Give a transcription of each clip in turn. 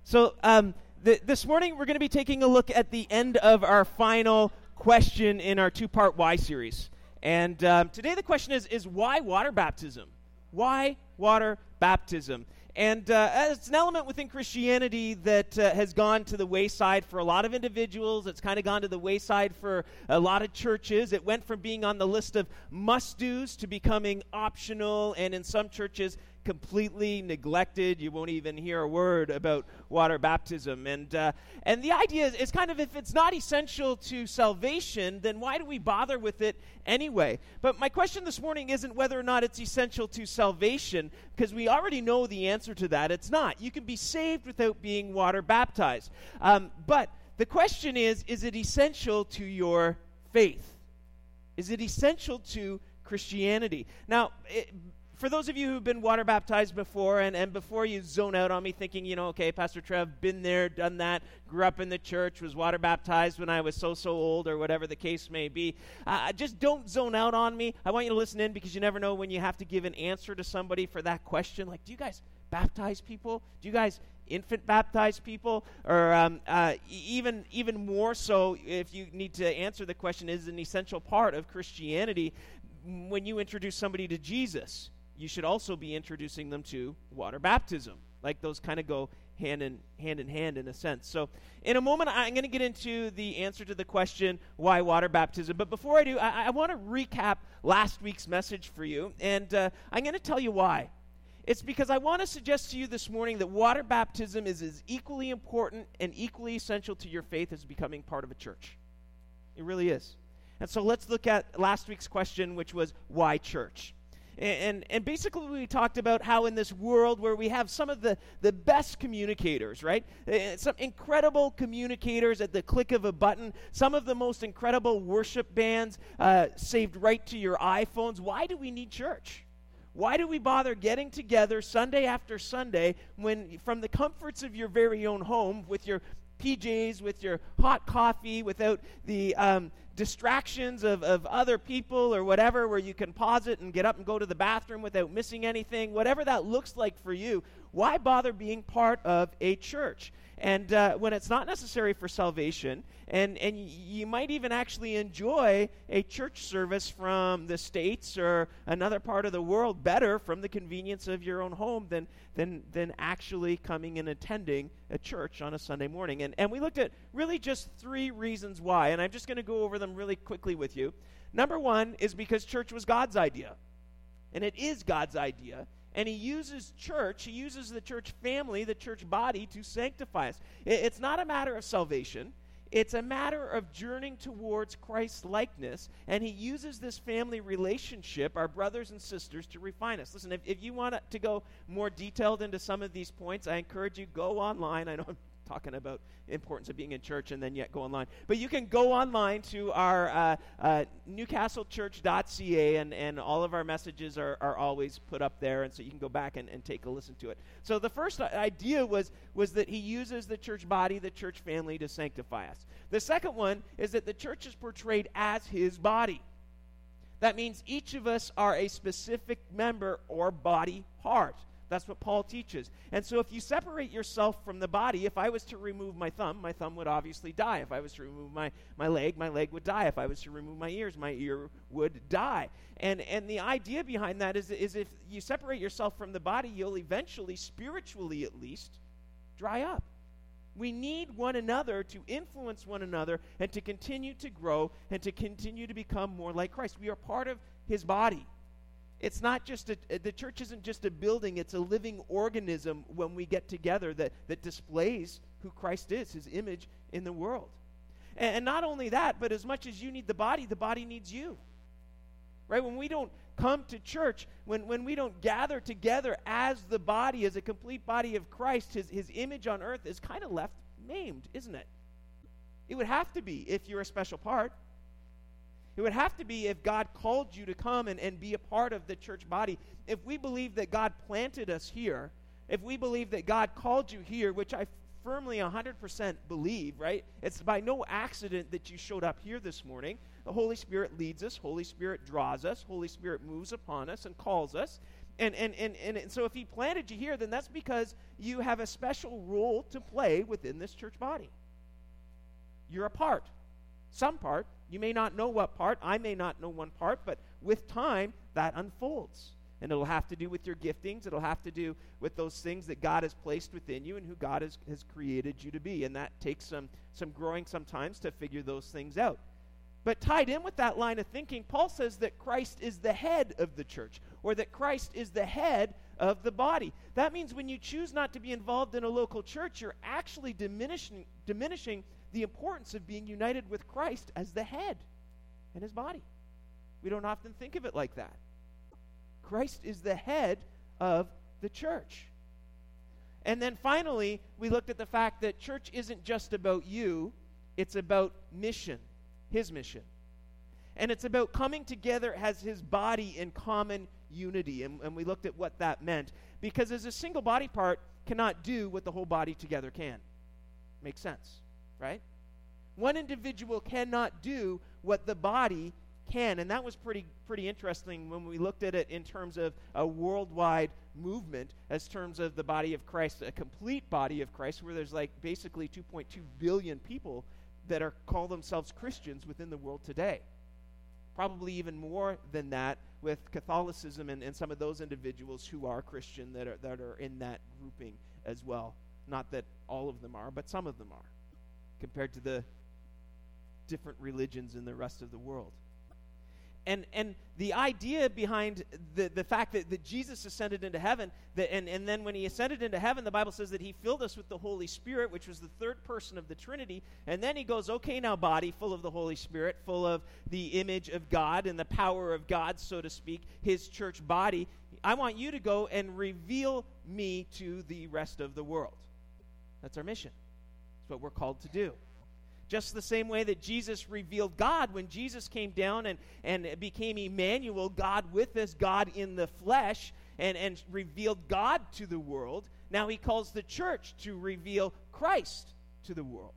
This morning we're going to be taking a look at the end of our final question in our two-part Why series. And today the question is why water baptism? Why water baptism? And it's an element within Christianity that has gone to the wayside for a lot of individuals. It's kind of gone to the wayside for a lot of churches. It went from being on the list of must-dos to becoming optional, and in some churches completely neglected. You won't even hear a word about water baptism. And the idea is kind of, if it's not essential to salvation, then why do we bother with it anyway? But my question this morning isn't whether or not it's essential to salvation, because we already know the answer to that. It's not. You can be saved without being water baptized. But the question is it essential to your faith? Is it essential to Christianity? Now, for those of you who've been water baptized before, and before you zone out on me thinking, okay, Pastor Trev, been there, done that, grew up in the church, was water baptized when I was so old, or whatever the case may be, just don't zone out on me. I want you to listen in, because you never know when you have to give an answer to somebody for that question. Like, do you guys baptize people? Do you guys infant baptize people? Or even more so, if you need to answer the question, is an essential part of Christianity when you introduce somebody to Jesus? You should also be introducing them to water baptism. Like, those kind of go hand in hand in a sense. So in a moment, I'm going to get into the answer to the question, why water baptism? But before I do, I want to recap last week's message for you, and I'm going to tell you why. It's because I want to suggest to you this morning that water baptism is as equally important and equally essential to your faith as becoming part of a church. It really is. And so let's look at last week's question, which was, why church? And basically we talked about how in this world where we have some of the best communicators, right? Some incredible communicators at the click of a button, some of the most incredible worship bands saved right to your iPhones. Why do we need church? Why do we bother getting together Sunday after Sunday when from the comforts of your very own home with your PJs, with your hot coffee, without the distractions of other people or whatever, where you can pause it and get up and go to the bathroom without missing anything, whatever that looks like for you? Why bother being part of a church? And when it's not necessary for salvation, and you might even actually enjoy a church service from the States or another part of the world better from the convenience of your own home than actually coming and attending a church on a Sunday morning. And we looked at really just 3 reasons why, and I'm just going to go over them really quickly with you. Number 1 is because church was God's idea, and it is God's idea. And he uses the church family, the church body, to sanctify us. It's not a matter of salvation. It's a matter of journeying towards Christ's likeness. And he uses this family relationship, our brothers and sisters, to refine us. Listen, if you want to go more detailed into some of these points, I encourage you, go online. I know I'm talking about importance of being in church and then yet go online. But you can go online to our newcastlechurch.ca, and all of our messages are always put up there, and so you can go back and take a listen to it. So the first idea was that he uses the church body, the church family, to sanctify us. The second one is that the church is portrayed as his body. That means each of us are a specific member or body part. That's what Paul teaches. And so if you separate yourself from the body, if I was to remove my thumb would obviously die. If I was to remove my leg would die. If I was to remove my ear would die. And the idea behind that is if you separate yourself from the body, you'll eventually, spiritually at least, dry up. We need one another to influence one another and to continue to grow and to continue to become more like Christ. We are part of his body. It's not just the church isn't just a building, it's a living organism when we get together that displays who Christ is, his image in the world. And not only that, but as much as you need the body needs you. Right? When we don't come to church, when we don't gather together as the body, as a complete body of Christ, his image on earth is kind of left maimed, isn't it? It would have to be if you're a special part. It would have to be if God called you to come and be a part of the church body. If we believe that God planted us here, if we believe that God called you here, which I firmly 100% believe, right? It's by no accident that you showed up here this morning. The Holy Spirit leads us. Holy Spirit draws us. Holy Spirit moves upon us and calls us. And so if he planted you here, then that's because you have a special role to play within this church body. You're a part. Some part. You may not know what part. I may not know one part, but with time, that unfolds. And it'll have to do with your giftings. It'll have to do with those things that God has placed within you and who God has created you to be. And that takes some growing sometimes to figure those things out. But tied in with that line of thinking, Paul says that Christ is the head of the church, or that Christ is the head of the body. That means when you choose not to be involved in a local church, you're actually diminishing the importance of being united with Christ as the head and his body. We don't often think of it like that. Christ is the head of the church. And then finally, we looked at the fact that church isn't just about you, it's about mission. His mission. And it's about coming together as his body in common unity. And we looked at what that meant. Because as a single body part cannot do what the whole body together can. Makes sense, right? One individual cannot do what the body can. And that was pretty interesting when we looked at it in terms of a worldwide movement, as terms of the body of Christ, a complete body of Christ, where there's like basically 2.2 billion people that call themselves Christians within the world today. Probably even more than that with Catholicism and some of those individuals who are Christian that are in that grouping as well. Not that all of them are, but some of them are, compared to the different religions in the rest of the world. And the idea behind the fact that Jesus ascended into heaven, and then when he ascended into heaven, the Bible says that he filled us with the Holy Spirit, which was the third person of the Trinity, and then he goes, okay, now body, full of the Holy Spirit, full of the image of God and the power of God, so to speak, his church body, I want you to go and reveal me to the rest of the world. That's our mission. That's what we're called to do. Just the same way that Jesus revealed God when Jesus came down and became Emmanuel, God with us, God in the flesh, and revealed God to the world. Now he calls the church to reveal Christ to the world.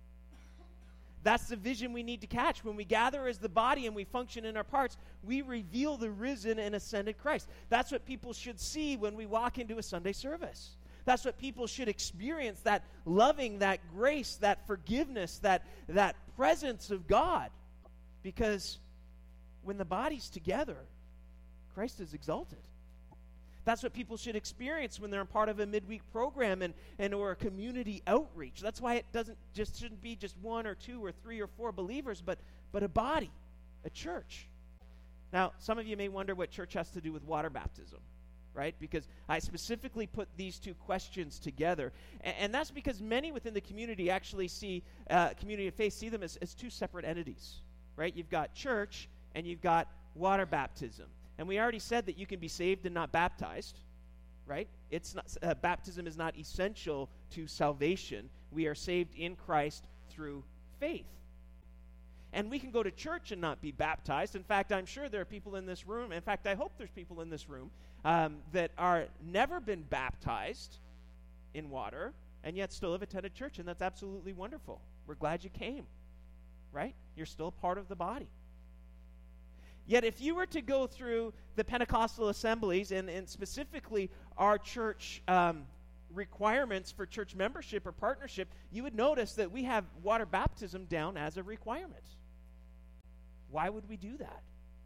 That's the vision we need to catch. When we gather as the body and we function in our parts, we reveal the risen and ascended Christ. That's what people should see when we walk into a Sunday service. That's what people should experience, that loving, that grace, that forgiveness, that presence of God. Because when the body's together, Christ is exalted. That's what people should experience when they're a part of a midweek program or a community outreach. That's why it shouldn't be just one or two or three or four believers, but a body, a church. Now, some of you may wonder what church has to do with water baptism. Right? Because I specifically put these two questions together. And that's because many within the community actually see, community of faith, see them as two separate entities. Right? You've got church and you've got water baptism. And we already said that you can be saved and not baptized. Right? It's not, baptism is not essential to salvation. We are saved in Christ through faith. And we can go to church and not be baptized. In fact, I'm sure there are people in this room. In fact, I hope there's people in this room that are never been baptized in water and yet still have attended church. And that's absolutely wonderful. We're glad you came. Right? You're still part of the body. Yet if you were to go through the Pentecostal assemblies and specifically our church requirements for church membership or partnership, you would notice that we have water baptism down as a requirement. Why would we do that?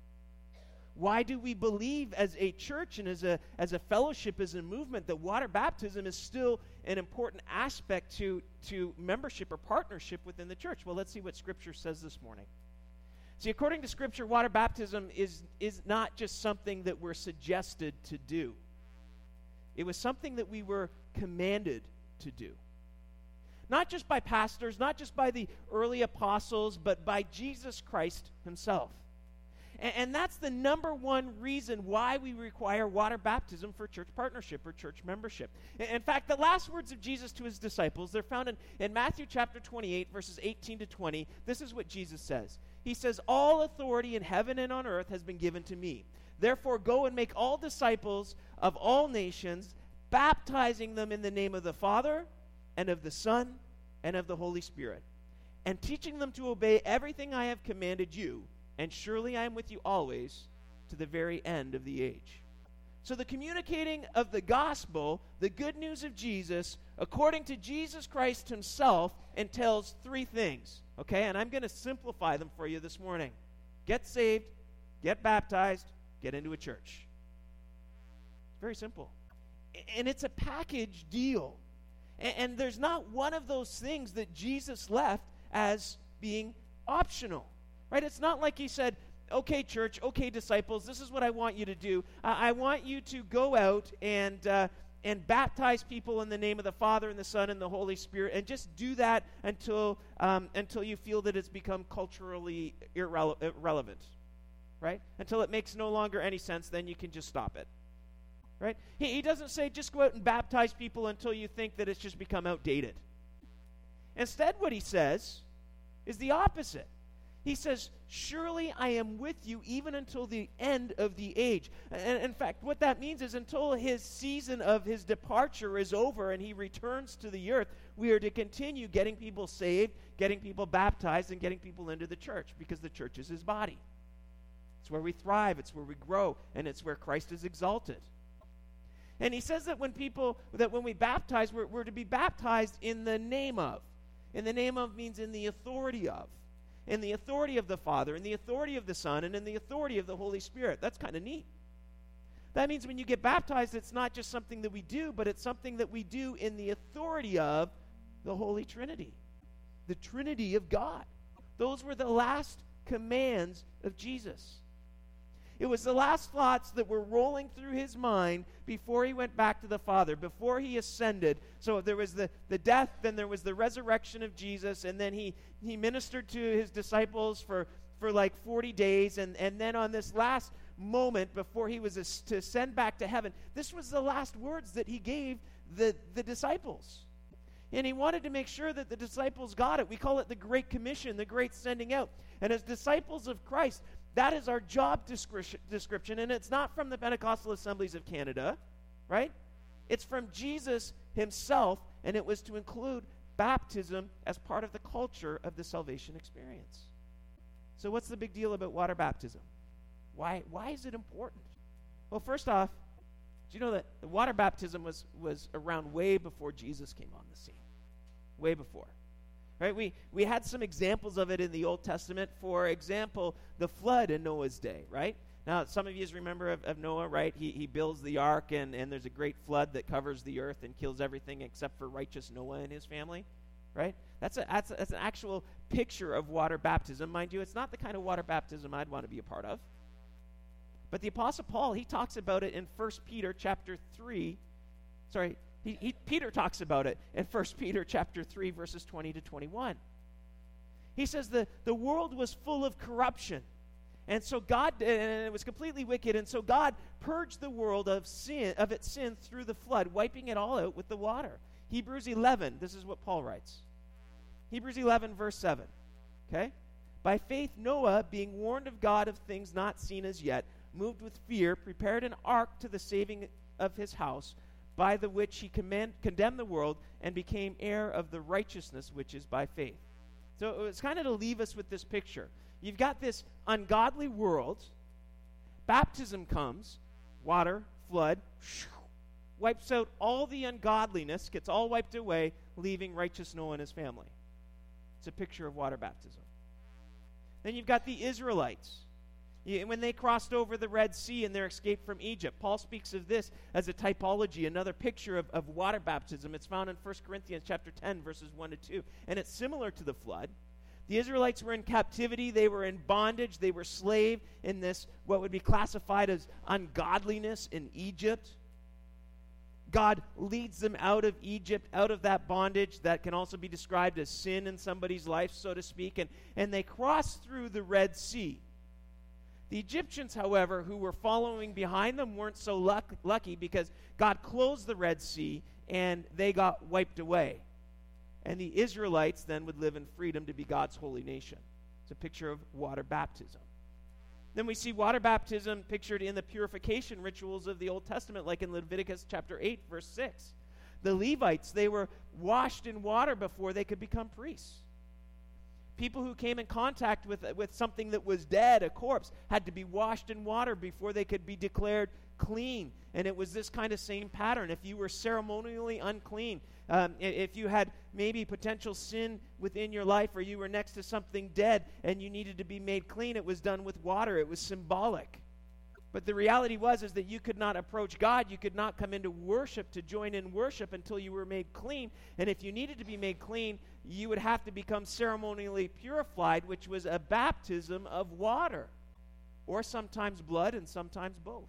Why do we believe as a church and as a fellowship, as a movement, that water baptism is still an important aspect to membership or partnership within the church? Well, let's see what Scripture says this morning. See, according to Scripture, water baptism is not just something that we're suggested to do. It was something that we were commanded to do. Not just by pastors, not just by the early apostles, but by Jesus Christ himself. And that's the number one reason why we require water baptism for church partnership or church membership. In fact, the last words of Jesus to his disciples, they're found in Matthew chapter 28, verses 18 to 20. This is what Jesus says. He says, "All authority in heaven and on earth has been given to me. Therefore, go and make all disciples of all nations, baptizing them in the name of the Father and of the Son and of the Holy Spirit, and teaching them to obey everything I have commanded you. And surely I am with you always to the very end of the age." So the communicating of the gospel, the good news of Jesus, according to Jesus Christ himself, entails three things, okay? And I'm going to simplify them for you this morning. Get saved, get baptized, get into a church. It's very simple. And it's a package deal. And there's not one of those things that Jesus left as being optional, right? It's not like he said, okay, church, okay, disciples, this is what I want you to do. I want you to go out and baptize people in the name of the Father and the Son and the Holy Spirit, and just do that until you feel that it's become culturally irrelevant, right? Until it makes no longer any sense, then you can just stop it, right? He doesn't say just go out and baptize people until you think that it's just become outdated. Instead, what he says is the opposite. He says, surely I am with you even until the end of the age. And in fact, what that means is until his season of his departure is over and he returns to the earth, we are to continue getting people saved, getting people baptized, and getting people into the church, because the church is his body. It's where we thrive, it's where we grow, and it's where Christ is exalted. And he says that when we baptize, we're to be baptized in the name of. In the name of means in the authority of. In the authority of the Father, in the authority of the Son, and in the authority of the Holy Spirit. That's kind of neat. That means when you get baptized, it's not just something that we do, but it's something that we do in the authority of the Holy Trinity, the Trinity of God. Those were the last commands of Jesus. It was the last thoughts that were rolling through his mind before he went back to the Father, before he ascended. So there was the death, then there was the resurrection of Jesus, and then he ministered to his disciples for like 40 days, and then on this last moment before he was to ascend back to heaven, this was the last words that he gave the disciples. And he wanted to make sure that the disciples got it. We call it the Great Commission, the Great Sending Out. And as disciples of Christ, that is our job description, and it's not from the Pentecostal Assemblies of Canada, right? It's from Jesus himself, and it was to include baptism as part of the culture of the salvation experience. So what's the big deal about water baptism? Why is it important? Well, first off, do you know that the water baptism was around way before Jesus came on the scene? Way before. Right? We had some examples of it in the Old Testament. For example, the flood in Noah's day, right? Now, some of you remember of Noah, right? He builds the ark, and there's a great flood that covers the earth and kills everything except for righteous Noah and his family, right? That's an actual picture of water baptism. Mind you, it's not the kind of water baptism I'd want to be a part of. But the Apostle Paul, he talks about it in 1 Peter chapter 3. Sorry, Peter talks about it in 1 Peter chapter 3, verses 20 to 21. He says the world was full of corruption, and so God, and it was completely wicked, and so God purged the world of its sin through the flood, wiping it all out with the water. Hebrews 11, this is what Paul writes. Hebrews 11, verse 7. Okay? By faith Noah, being warned of God of things not seen as yet, moved with fear, prepared an ark to the saving of his house, by the which he condemned the world and became heir of the righteousness which is by faith. So it's kind of to leave us with this picture. You've got this ungodly world. Baptism comes, water, flood, wipes out all the ungodliness, gets all wiped away, leaving righteous Noah and his family. It's a picture of water baptism. Then you've got the Israelites. When they crossed over the Red Sea in their escape from Egypt, Paul speaks of this as a typology, another picture of water baptism. It's found in 1 Corinthians chapter 10, verses 1 to 2. And it's similar to the flood. The Israelites were in captivity. They were in bondage. They were slave in this, what would be classified as ungodliness in Egypt. God leads them out of Egypt, out of that bondage that can also be described as sin in somebody's life, so to speak. And they cross through the Red Sea. The Egyptians, however, who were following behind them weren't so lucky, because God closed the Red Sea and they got wiped away. And the Israelites then would live in freedom to be God's holy nation. It's a picture of water baptism. Then we see water baptism pictured in the purification rituals of the Old Testament, like in Leviticus chapter 8, verse 6. The Levites, they were washed in water before they could become priests. People who came in contact with something that was dead, a corpse, had to be washed in water before they could be declared unclean. And it was this kind of same pattern. If you were ceremonially unclean, if you had maybe potential sin within your life, or you were next to something dead and you needed to be made clean, it was done with water. It was symbolic. But the reality is that you could not approach God. You could not come into worship to join in worship until you were made clean. And if you needed to be made clean, you would have to become ceremonially purified, which was a baptism of water, or sometimes blood and sometimes both.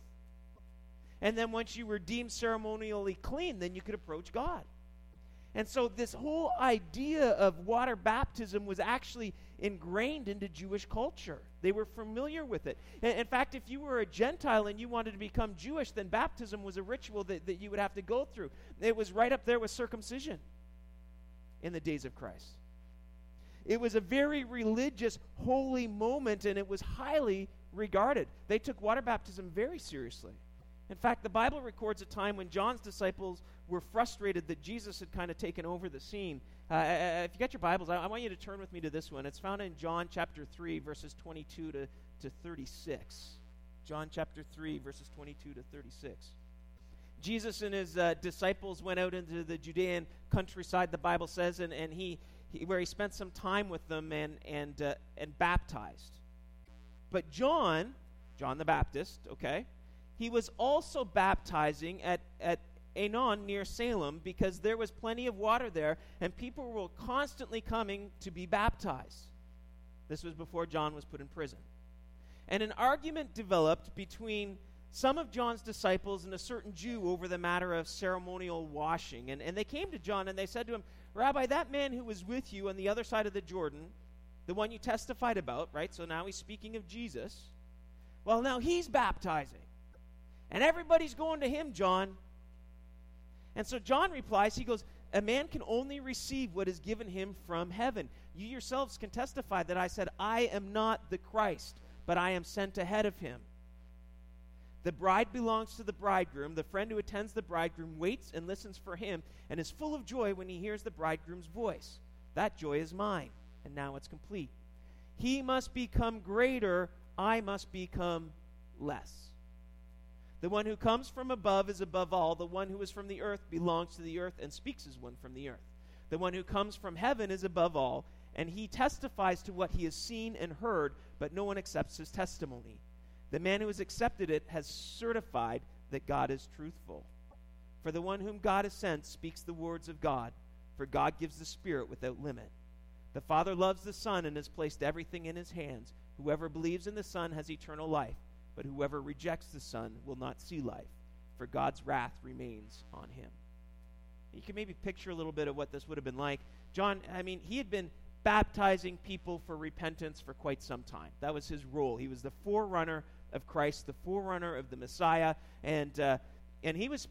And then once you were deemed ceremonially clean, then you could approach God. And so this whole idea of water baptism was actually ingrained into Jewish culture. They were familiar with it. In fact, if you were a Gentile and you wanted to become Jewish, then baptism was a ritual that you would have to go through. It was right up there with circumcision in the days of Christ. It was a very religious, holy moment, and it was highly regarded. They took water baptism very seriously. In fact, the Bible records a time when John's disciples were frustrated that Jesus had kind of taken over the scene. If you got your Bibles, I want you to turn with me to this one. It's found in John chapter 3, verses 22 to 36. John chapter 3, verses 22 to 36. Jesus and his disciples went out into the Judean countryside, the Bible says, and where he spent some time with them and baptized. But John the Baptist, okay, he was also baptizing at Aenon near Salem, because there was plenty of water there, and people were constantly coming to be baptized. This was before John was put in prison. And an argument developed between some of John's disciples and a certain Jew over the matter of ceremonial washing. And they came to John and they said to him, "Rabbi, that man who was with you on the other side of the Jordan, the one you testified about," right? So now he's speaking of Jesus. "Well, now he's baptizing. And everybody's going to him, John." And so John replies, he goes, "A man can only receive what is given him from heaven. You yourselves can testify that I said, I am not the Christ, but I am sent ahead of him. The bride belongs to the bridegroom. The friend who attends the bridegroom waits and listens for him and is full of joy when he hears the bridegroom's voice. That joy is mine, and now it's complete. He must become greater, I must become less. The one who comes from above is above all. The one who is from the earth belongs to the earth and speaks as one from the earth. The one who comes from heaven is above all, and he testifies to what he has seen and heard, but no one accepts his testimony. The man who has accepted it has certified that God is truthful. For the one whom God has sent speaks the words of God, for God gives the Spirit without limit. The Father loves the Son and has placed everything in his hands. Whoever believes in the Son has eternal life, but whoever rejects the Son will not see life, for God's wrath remains on him." You can maybe picture a little bit of what this would have been like. John, he had been baptizing people for repentance for quite some time. That was his role. He was the forerunner of Christ, the forerunner of the Messiah, and he was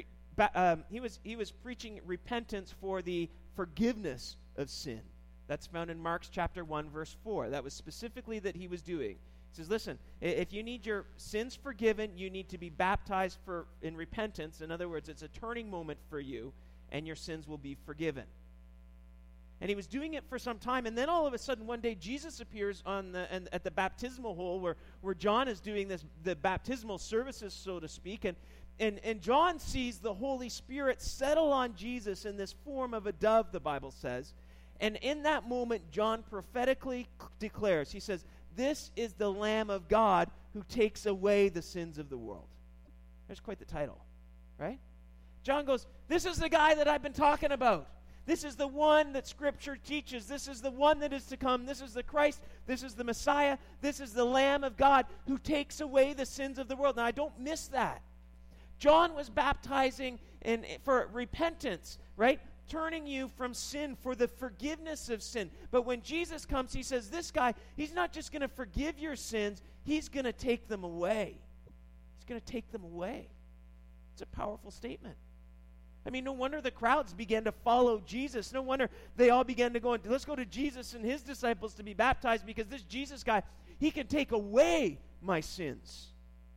preaching repentance for the forgiveness of sin. That's found in Mark chapter 1, verse 4. That was specifically that he was doing. He says, listen, if you need your sins forgiven, you need to be baptized in repentance. In other words, it's a turning moment for you, and your sins will be forgiven. And he was doing it for some time, and then all of a sudden one day Jesus appears at the baptismal hole where John is doing the baptismal services, so to speak, and John sees the Holy Spirit settle on Jesus in this form of a dove, the Bible says. And in that moment, John prophetically declares, he says, "This is the Lamb of God who takes away the sins of the world." There's quite the title, right? John goes, "This is the guy that I've been talking about. This is the one that Scripture teaches. This is the one that is to come. This is the Christ. This is the Messiah. This is the Lamb of God who takes away the sins of the world." Now, I don't miss that. John was baptizing for repentance, right? Turning you from sin, for the forgiveness of sin. But when Jesus comes, he says, this guy, he's not just going to forgive your sins, he's going to take them away. He's going to take them away. It's a powerful statement. No wonder the crowds began to follow Jesus. No wonder they all began to go, let's go to Jesus and his disciples to be baptized, because this Jesus guy, he can take away my sins.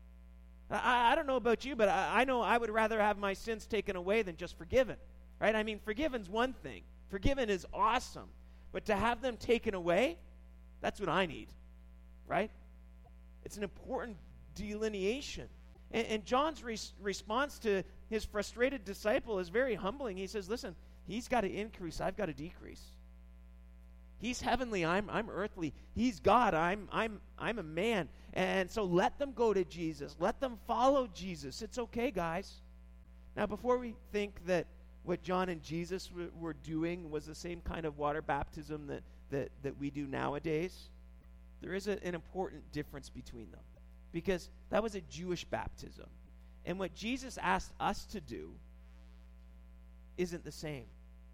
I don't know about you, but I know I would rather have my sins taken away than just forgiven. Right? Forgiven's one thing. Forgiven is awesome. But to have them taken away, that's what I need. Right? It's an important delineation. And John's response to his frustrated disciple is very humbling. He says, listen, he's got to increase, I've got to decrease. He's heavenly, I'm earthly. He's God, I'm a man. And so let them go to Jesus. Let them follow Jesus. It's okay, guys. Now, before we think that what John and Jesus were doing was the same kind of water baptism that we do nowadays, there is an important difference between them. Because that was a Jewish baptism. And what Jesus asked us to do isn't the same.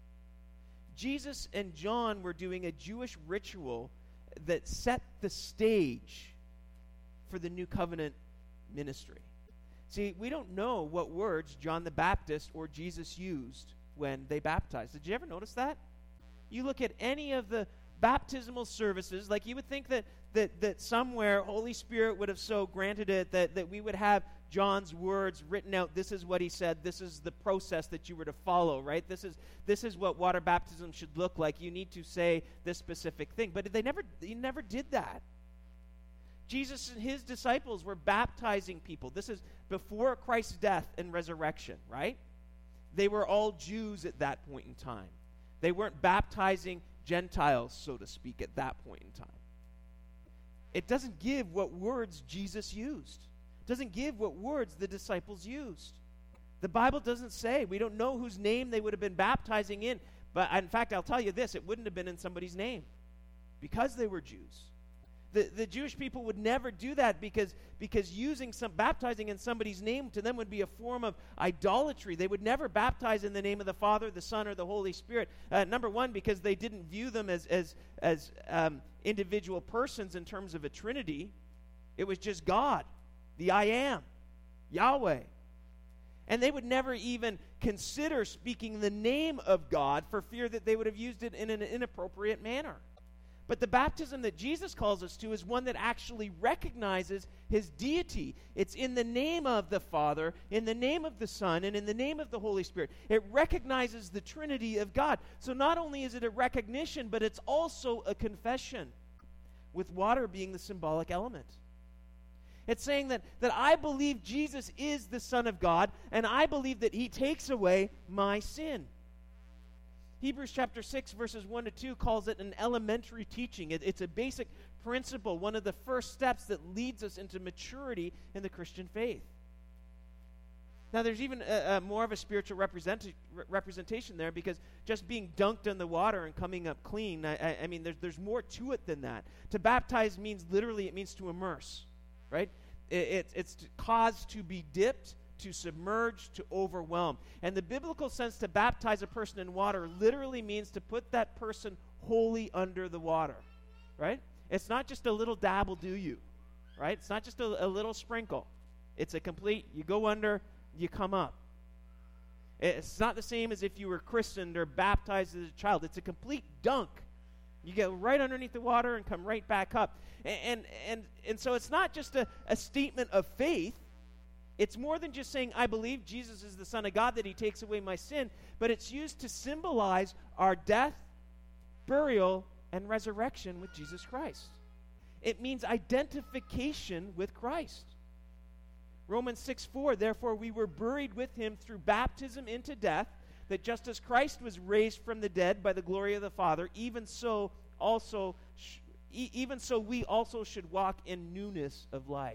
Jesus and John were doing a Jewish ritual that set the stage for the new covenant ministry. See, we don't know what words John the Baptist or Jesus used when they baptized. Did you ever notice that? You look at any of the baptismal services, like you would think that somewhere Holy Spirit would have so granted it that we would have John's words written out. This is what he said. This is the process that you were to follow, right? This is what water baptism should look like. You need to say this specific thing. But he never did that. Jesus and his disciples were baptizing people. This is before Christ's death and resurrection, right? They were all Jews at that point in time. They weren't baptizing Gentiles, so to speak, at that point in time. It doesn't give what words Jesus used. It doesn't give what words the disciples used. The Bible doesn't say. We don't know whose name they would have been baptizing in. But in fact, I'll tell you this, it wouldn't have been in somebody's name because they were Jews. The Jewish people would never do that because baptizing in somebody's name to them would be a form of idolatry. They would never baptize in the name of the Father, the Son, or the Holy Spirit. Number one, because they didn't view them as individual persons in terms of a Trinity. It was just God, the I Am, Yahweh. And they would never even consider speaking the name of God for fear that they would have used it in an inappropriate manner. But the baptism that Jesus calls us to is one that actually recognizes his deity. It's in the name of the Father, in the name of the Son, and in the name of the Holy Spirit. It recognizes the Trinity of God. So not only is it a recognition, but it's also a confession, with water being the symbolic element. It's saying that I believe Jesus is the Son of God, and I believe that he takes away my sin. Hebrews chapter 6, verses 1 to 2 calls it an elementary teaching. It's a basic principle, one of the first steps that leads us into maturity in the Christian faith. Now, there's even more of a spiritual representation there, because just being dunked in the water and coming up clean, I mean, there's more to it than that. To baptize means literally, it means to immerse, right? It's caused to be dipped, to submerge, to overwhelm. And the biblical sense to baptize a person in water literally means to put that person wholly under the water, right? It's not just a little dabble, do you, right? It's not just a little sprinkle. It's a complete, you go under, you come up. It's not the same as if you were christened or baptized as a child. It's a complete dunk. You get right underneath the water and come right back up. And so it's not just a statement of faith. It's more than just saying, I believe Jesus is the Son of God, that he takes away my sin, but it's used to symbolize our death, burial, and resurrection with Jesus Christ. It means identification with Christ. Romans 6:4, therefore we were buried with him through baptism into death, that just as Christ was raised from the dead by the glory of the Father, even so we also should walk in newness of life.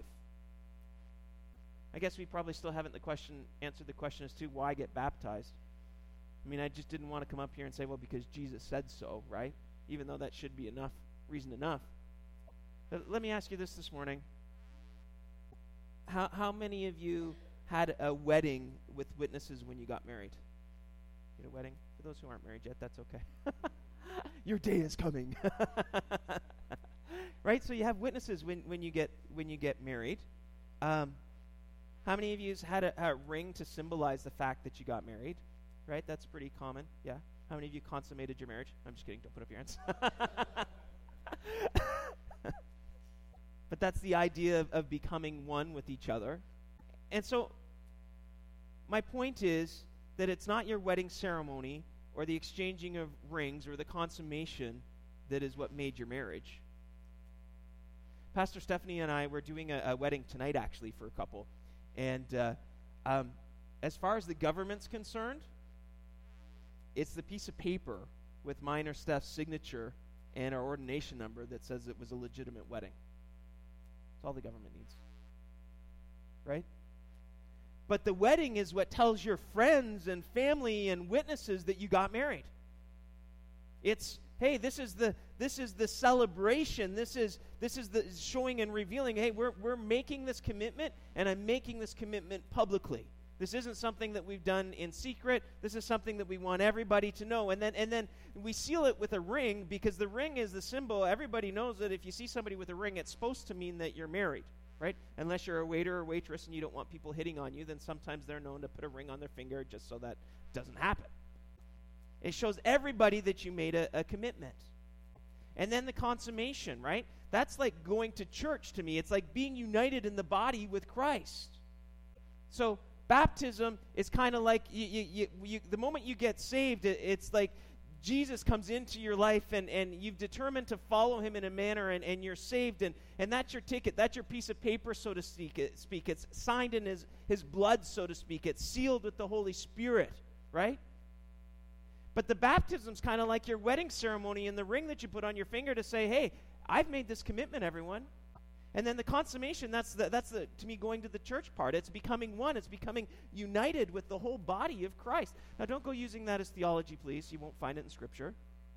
I guess we probably still haven't answered the question as to why get baptized. I mean, I just didn't want to come up here and say, well, because Jesus said so, right? Even though that should be reason enough. But let me ask you this morning. How many of you had a wedding with witnesses when you got married? You had a wedding? For those who aren't married yet, that's okay. Your day is coming. Right? So you have witnesses when you get married. How many of you had a ring to symbolize the fact that you got married? Right? That's pretty common. Yeah. How many of you consummated your marriage? I'm just kidding. Don't put up your hands. But that's the idea of becoming one with each other. And so my point is that it's not your wedding ceremony or the exchanging of rings or the consummation that is what made your marriage. Pastor Stephanie and I were doing a wedding tonight, actually, for a couple. And as far as the government's concerned, it's the piece of paper with mine or Steph's signature and our ordination number that says it was a legitimate wedding. That's all the government needs. Right? But the wedding is what tells your friends and family and witnesses that you got married. It's, hey, this is the celebration. This is the showing and revealing, hey, we're making this commitment, and I'm making this commitment publicly. This isn't something that we've done in secret. This is something that we want everybody to know. And then we seal it with a ring, because the ring is the symbol. Everybody knows that if you see somebody with a ring, it's supposed to mean that you're married, right? Unless you're a waiter or waitress and you don't want people hitting on you, then sometimes they're known to put a ring on their finger just so that doesn't happen. It shows everybody that you made a commitment. And then the consummation, right? That's like going to church to me. It's like being united in the body with Christ. So baptism is kind of like the moment you get saved, it's like Jesus comes into your life, and you've determined to follow him in a manner, and you're saved, and that's your ticket. That's your piece of paper, so to speak. It's signed in his blood, so to speak. It's sealed with the Holy Spirit, right? But the baptism's kind of like your wedding ceremony and the ring that you put on your finger to say, hey, I've made this commitment, everyone. And then the consummation, that's to me, going to the church part. It's becoming one. It's becoming united with the whole body of Christ. Now, don't go using that as theology, please. You won't find it in Scripture.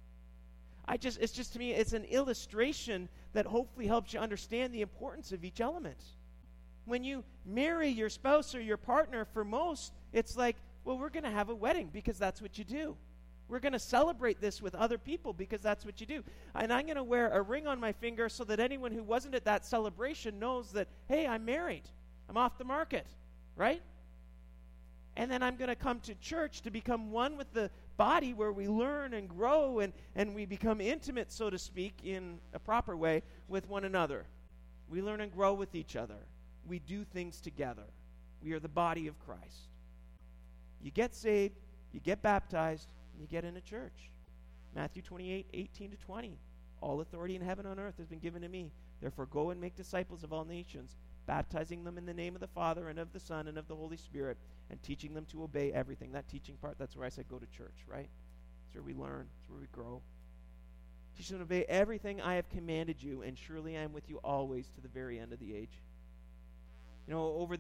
It's just, to me, it's an illustration that hopefully helps you understand the importance of each element. When you marry your spouse or your partner, for most, it's like, well, we're going to have a wedding because that's what you do. We're going to celebrate this with other people because that's what you do. And I'm going to wear a ring on my finger so that anyone who wasn't at that celebration knows that, hey, I'm married. I'm off the market, right? And then I'm going to come to church to become one with the body, where we learn and grow and we become intimate, so to speak, in a proper way with one another. We learn and grow with each other. We do things together. We are the body of Christ. You get saved, you get baptized, you get in a church. Matthew 28:18-20. All authority in heaven and on earth has been given to me. Therefore go and make disciples of all nations, baptizing them in the name of the Father and of the Son and of the Holy Spirit, and teaching them to obey everything. That teaching part, that's where I said go to church, right? That's where we learn. That's where we grow. Teach them to obey everything I have commanded you, and surely I am with you always to the very end of the age. You know, over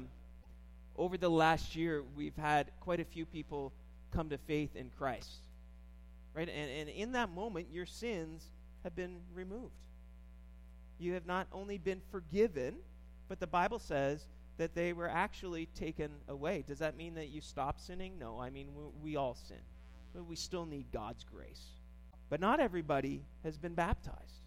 the last year, we've had quite a few people come to faith in Christ, right? And in that moment, your sins have been removed. You have not only been forgiven, but the Bible says that they were actually taken away. Does that mean that you stop sinning? No, I mean, we all sin. But we still need God's grace. But not everybody has been baptized.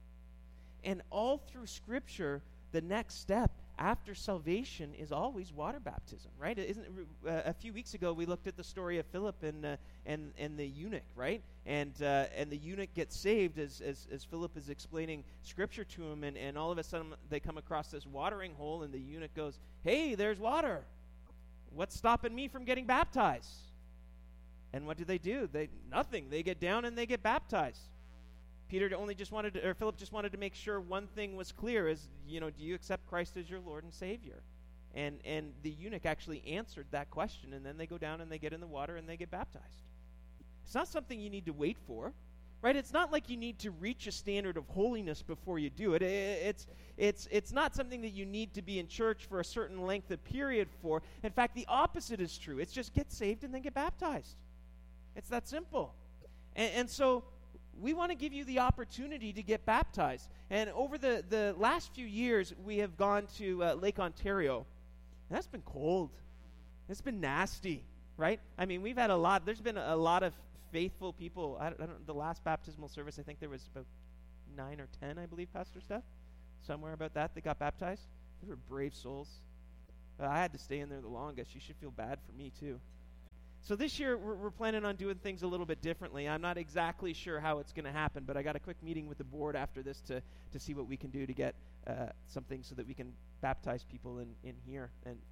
And all through Scripture, the next step after salvation is always water baptism, right? Isn't a few weeks ago we looked at the story of Philip and the eunuch, right? And the eunuch gets saved as Philip is explaining Scripture to him, and all of a sudden they come across this watering hole, and the eunuch goes, "Hey, there's water. What's stopping me from getting baptized?" And what do? Nothing. They get down and they get baptized. Philip just wanted to make sure one thing was clear: is, do you accept Christ as your Lord and Savior? And the eunuch actually answered that question, and then they go down and they get in the water and they get baptized. It's not something you need to wait for, right? It's not like you need to reach a standard of holiness before you do it. It's not something that you need to be in church for a certain length of period for. In fact, the opposite is true. It's just get saved and then get baptized. It's that simple. And so we want to give you the opportunity to get baptized. And over the last few years, we have gone to Lake Ontario. And that's been cold. It's been nasty, right? I mean, there's been a lot of faithful people. I don't know, the last baptismal service, I think there was about 9 or 10, I believe, Pastor Steph, somewhere about that got baptized. They were brave souls. I had to stay in there the longest. You should feel bad for me, too. So this year, we're planning on doing things a little bit differently. I'm not exactly sure how it's going to happen, but I got a quick meeting with the board after this to see what we can do to get something so that we can baptize people in here.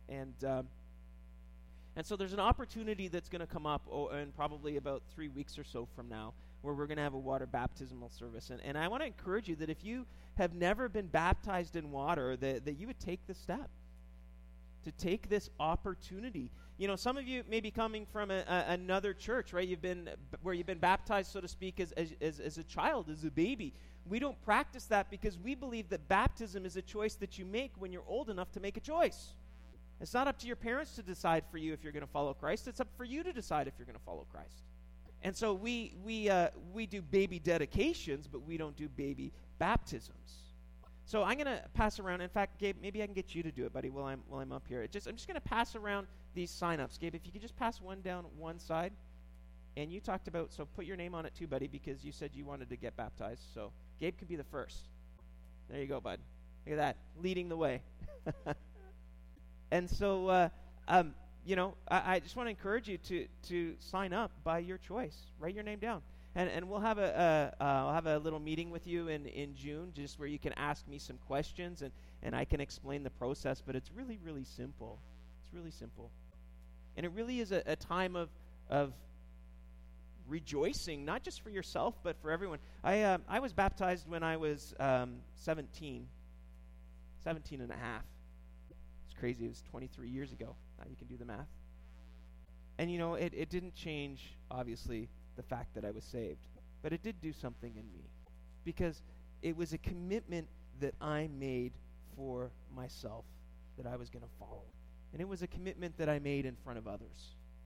And so there's an opportunity that's going to come up in probably about 3 weeks or so from now, where we're going to have a water baptismal service. And I want to encourage you that if you have never been baptized in water, that you would take the step to take this opportunity. You know, some of you may be coming from another church, right? You've been baptized, so to speak, as a child, as a baby. We don't practice that because we believe that baptism is a choice that you make when you're old enough to make a choice. It's not up to your parents to decide for you if you're going to follow Christ. It's up for you to decide if you're going to follow Christ. And so we do baby dedications, but we don't do baby baptisms. So I'm going to pass around. In fact, Gabe, maybe I can get you to do it, buddy, while I'm up here. I'm just going to pass around these sign-ups. Gabe, if you could just pass one down one side. And you talked about, so put your name on it too, buddy, because you said you wanted to get baptized. So Gabe could be the first. There you go, bud. Look at that, leading the way. And so, I just want to encourage you to sign up by your choice. Write your name down. And we'll have I'll have a little meeting with you in June, just where you can ask me some questions, and I can explain the process. But it's really, really simple. It's really simple. And it really is a time of rejoicing, not just for yourself, but for everyone. I was baptized when I was 17 and a half. It's crazy. It was 23 years ago. Now you can do the math. And, you know, it didn't change, obviously, the fact that I was saved. But it did do something in me. Because it was a commitment that I made for myself that I was going to follow. And it was a commitment that I made in front of others.